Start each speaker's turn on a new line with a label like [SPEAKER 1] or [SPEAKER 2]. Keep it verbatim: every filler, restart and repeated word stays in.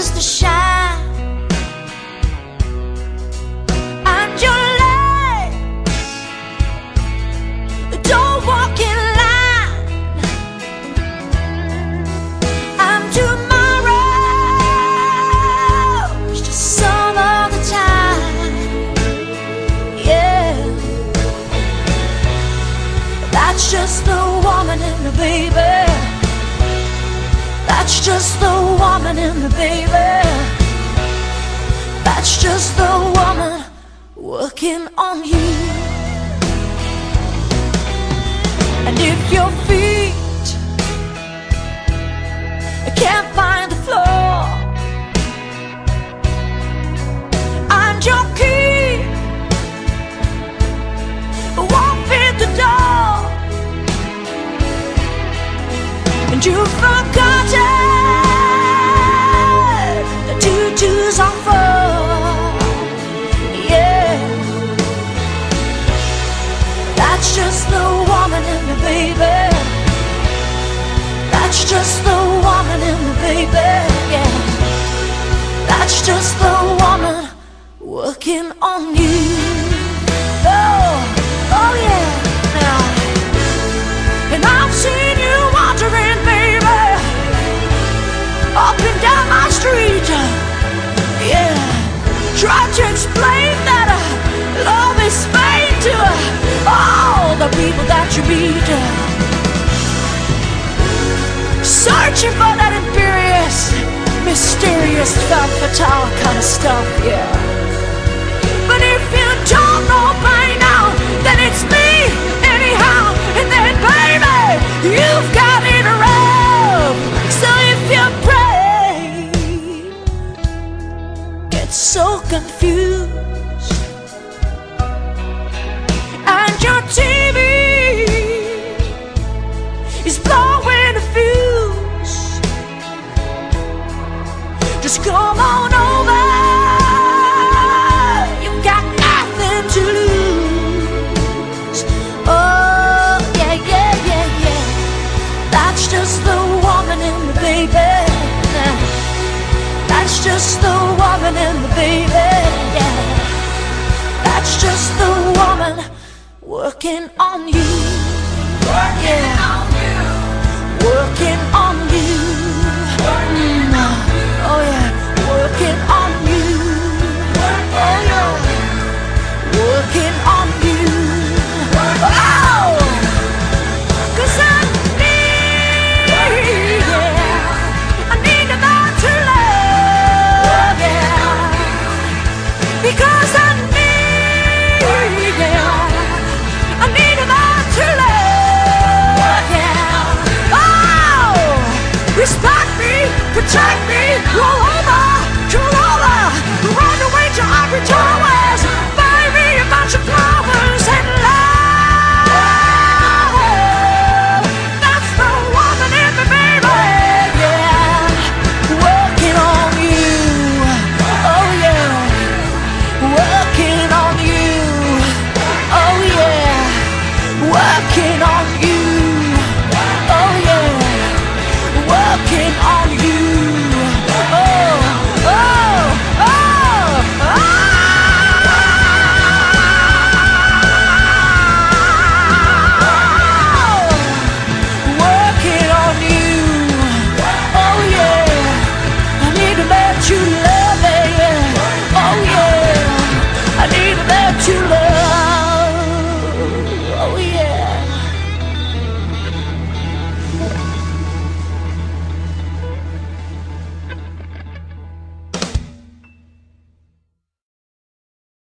[SPEAKER 1] chooses to shine, and your legs don't walk in line, and tomorrow's just some other time. Yeah, that's just the woman in the baby. That's just the woman in the baby. That's just the woman working on you. And if your feet can't find the floor, and your key won't fit the door, and you've forgotten the tutus on four, yeah, that's just the woman in the baby. That's just the woman in the baby, yeah. That's just the woman working on you. Oh, oh yeah, now. And I've seen you wandering, baby, up and down my street, yeah. Try to explain that uh, love is fate to uh, all the people that you meet, uh, searching for that imperious, mysterious, femme fatale kind of stuff, yeah. But if you don't know by now, then it's me anyhow, and then baby, you've got it wrong. So if your brain gets so confused, and your T V is blowing a fuse, just come on over. You've got nothing to lose. Oh yeah, yeah, yeah, yeah. That's just the woman in the baby. That's just the woman in the baby, yeah. That's just the woman working on you. Working yeah. on you. Working on you. Mm. Oh yeah. Working on you. Oh yeah. Working on you. Oh! 'Cause I need, yeah, I need a man to love, yeah. Because I need, yeah, I need a man to love, yeah. Oh! Respect me, protect me, roll over.